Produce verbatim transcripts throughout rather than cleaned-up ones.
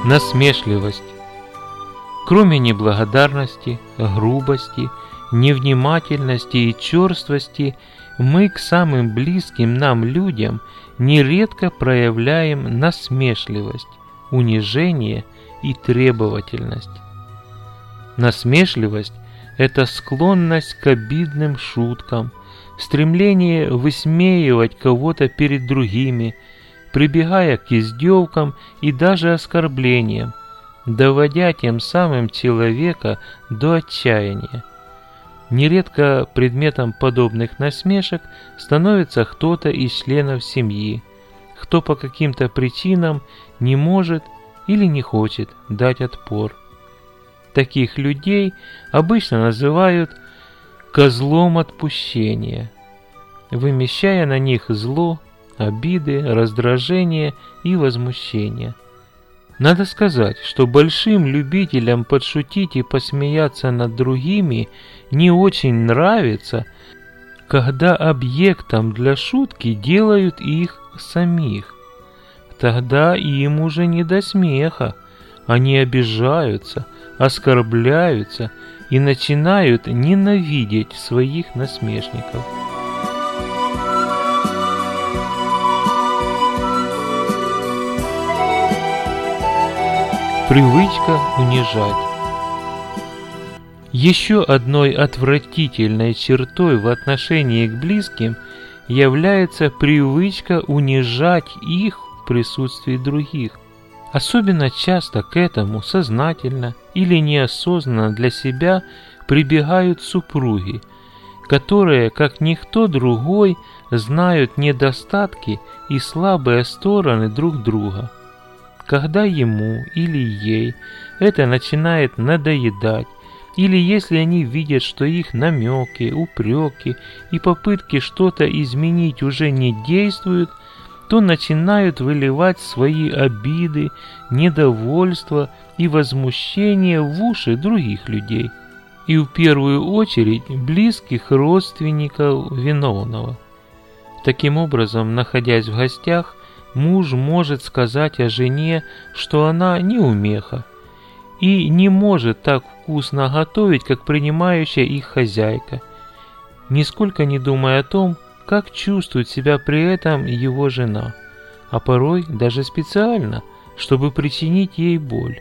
Насмешливость. Кроме неблагодарности, грубости, невнимательности и черствости, мы к самым близким нам людям нередко проявляем насмешливость, унижение и требовательность. Насмешливость – это склонность к обидным шуткам, стремление высмеивать кого-то перед другими, прибегая к издевкам и даже оскорблениям, доводя тем самым человека до отчаяния. Нередко предметом подобных насмешек становится кто-то из членов семьи, кто по каким-то причинам не может или не хочет дать отпор. Таких людей обычно называют козлом отпущения, вымещая на них зло, обиды, раздражение и возмущение. Надо сказать, что большим любителям подшутить и посмеяться над другими не очень нравится, когда объектом для шутки делают их самих. Тогда им уже не до смеха, они обижаются, оскорбляются и начинают ненавидеть своих насмешников. Привычка унижать. Еще одной отвратительной чертой в отношении к близким является привычка унижать их в присутствии других. Особенно часто к этому сознательно или неосознанно для себя прибегают супруги, которые, как никто другой, знают недостатки и слабые стороны друг друга. Когда ему или ей это начинает надоедать, или если они видят, что их намеки, упреки и попытки что-то изменить уже не действуют, то начинают выливать свои обиды, недовольство и возмущение в уши других людей, и в первую очередь близких родственников виновного. Таким образом, находясь в гостях, муж может сказать о жене, что она неумеха и не может так вкусно готовить, как принимающая их хозяйка, нисколько не думая о том, как чувствует себя при этом его жена, а порой даже специально, чтобы причинить ей боль.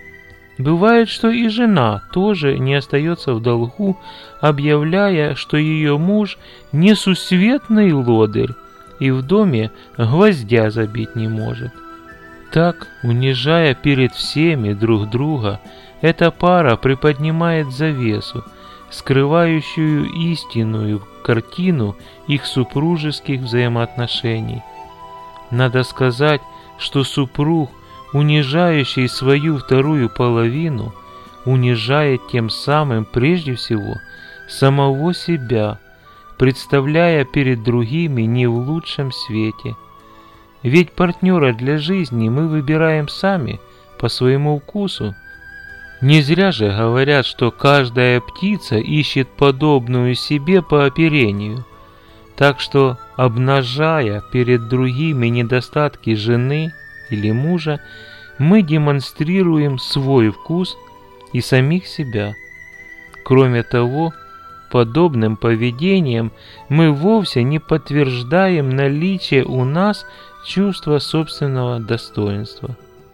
Бывает, что и жена тоже не остается в долгу, объявляя, что ее муж несусветный лодырь, и в доме гвоздя забить не может. Так, унижая перед всеми друг друга, эта пара приподнимает завесу, скрывающую истинную картину их супружеских взаимоотношений. Надо сказать, что супруг, унижающий свою вторую половину, унижает тем самым прежде всего самого себя, представляя перед другими не в лучшем свете. Ведь партнера для жизни мы выбираем сами, по своему вкусу. Не зря же говорят, что каждая птица ищет подобную себе по оперению. Так что, обнажая перед другими недостатки жены или мужа, мы демонстрируем свой вкус и самих себя. Кроме того, подобным поведением мы вовсе не подтверждаем наличие у нас чувства собственного достоинства.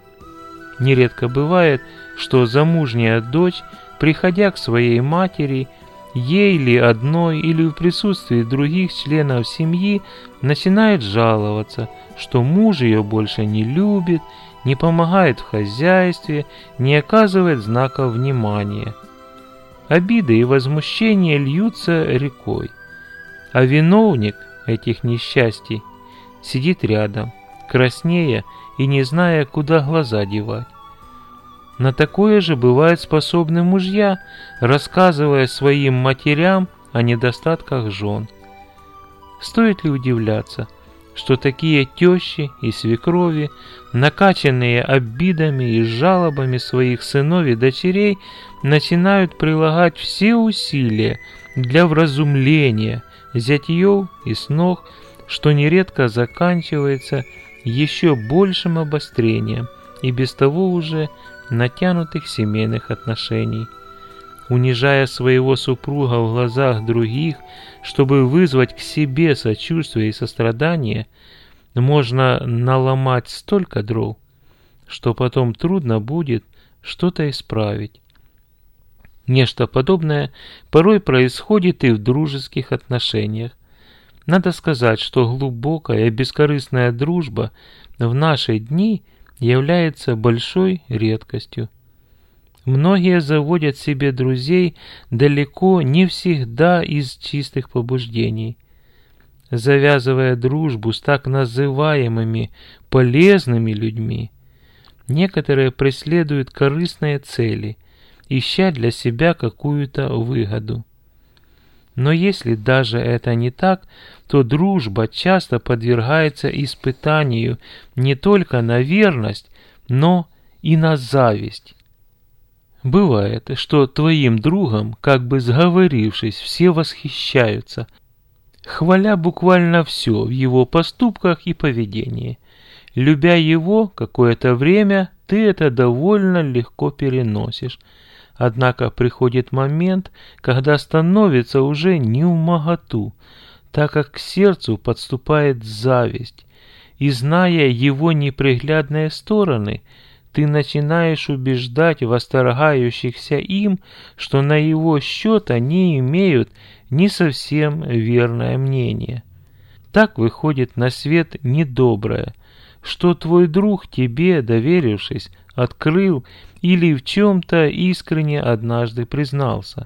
Нередко бывает, что замужняя дочь, приходя к своей матери, ей ли одной или в присутствии других членов семьи, начинает жаловаться, что муж ее больше не любит, не помогает в хозяйстве, не оказывает знаков внимания. Обиды и возмущения льются рекой, а виновник этих несчастий сидит рядом, краснея и не зная, куда глаза девать. На такое же бывают способны мужья, рассказывая своим матерям о недостатках жен. Стоит ли удивляться, что такие тещи и свекрови, накачанные обидами и жалобами своих сынов и дочерей, начинают прилагать все усилия для вразумления зятьев и снох, что нередко заканчивается еще большим обострением и без того уже натянутых семейных отношений. Унижая своего супруга в глазах других, чтобы вызвать к себе сочувствие и сострадание, можно наломать столько дров, что потом трудно будет что-то исправить. Нечто подобное порой происходит и в дружеских отношениях. Надо сказать, что глубокая и бескорыстная дружба в наши дни является большой редкостью. Многие заводят себе друзей далеко не всегда из чистых побуждений. Завязывая дружбу с так называемыми полезными людьми, некоторые преследуют корыстные цели, ища для себя какую-то выгоду. Но если даже это не так, то дружба часто подвергается испытанию не только на верность, но и на зависть. Бывает, что твоим другом, как бы сговорившись, все восхищаются, хваля буквально все в его поступках и поведении. Любя его какое-то время, ты это довольно легко переносишь. Однако приходит момент, когда становится уже невмоготу, так как к сердцу подступает зависть, и, зная его неприглядные стороны, ты начинаешь убеждать восторгающихся им, что на его счет они имеют не совсем верное мнение. Так выходит на свет недоброе, что твой друг тебе, доверившись, открыл или в чем-то искренне однажды признался.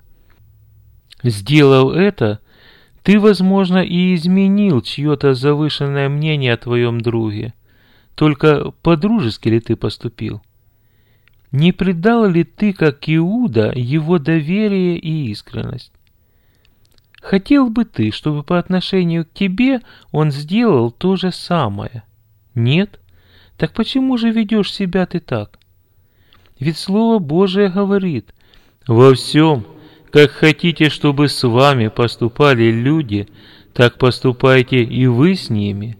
Сделав это, ты, возможно, и изменил чье-то завышенное мнение о твоем друге. Только по-дружески ли ты поступил? Не предал ли ты, как Иуда, его доверие и искренность? Хотел бы ты, чтобы по отношению к тебе он сделал то же самое? Нет? Так почему же ведешь себя ты так? Ведь Слово Божие говорит: «Во всем, как хотите, чтобы с вами поступали люди, так поступайте и вы с ними».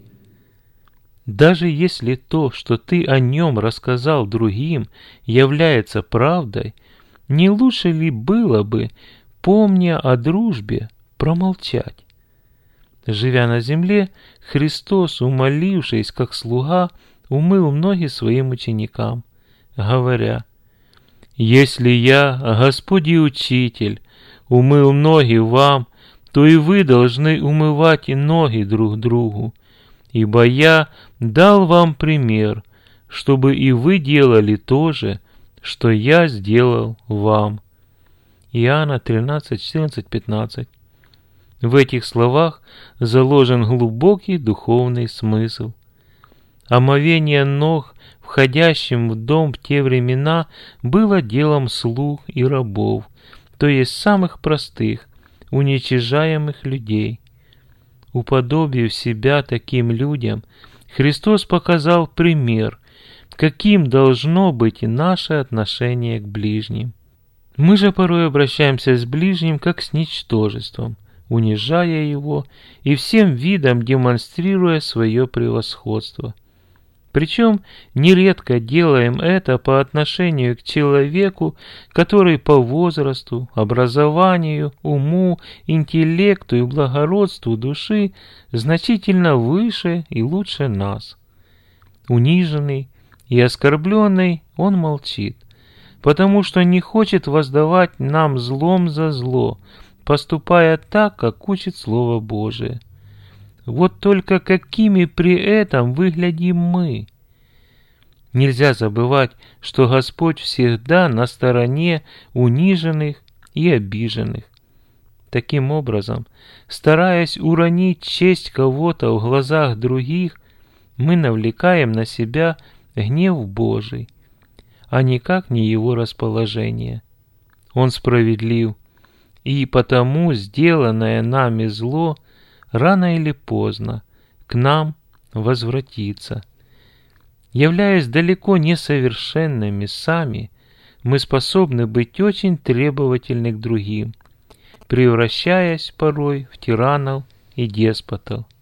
Даже если то, что ты о нем рассказал другим, является правдой, не лучше ли было бы, помня о дружбе, промолчать? Живя на земле, Христос, умолившись как слуга, умыл ноги своим ученикам, говоря: «Если я, Господь и Учитель, умыл ноги вам, то и вы должны умывать и ноги друг другу, ибо я дал вам пример, чтобы и вы делали то же, что я сделал вам». Иоанна тринадцать, четырнадцать, пятнадцать. В этих словах заложен глубокий духовный смысл. Омовение ног входящим в дом в те времена было делом слуг и рабов, то есть самых простых, уничижаемых людей. Уподобив себя таким людям, Христос показал пример, каким должно быть и наше отношение к ближним. Мы же порой обращаемся с ближним как с ничтожеством, унижая его и всем видом демонстрируя свое превосходство. Причем нередко делаем это по отношению к человеку, который по возрасту, образованию, уму, интеллекту и благородству души значительно выше и лучше нас. Униженный и оскорбленный, он молчит, потому что не хочет воздавать нам злом за зло, поступая так, как учит Слово Божие. Вот только какими при этом выглядим мы? Нельзя забывать, что Господь всегда на стороне униженных и обиженных. Таким образом, стараясь уронить честь кого-то в глазах других, мы навлекаем на себя гнев Божий, а никак не Его расположение. Он справедлив, и потому сделанное нами зло рано или поздно к нам возвратится. Являясь далеко несовершенными сами, мы способны быть очень требовательны к другим, превращаясь порой в тиранов и деспотов.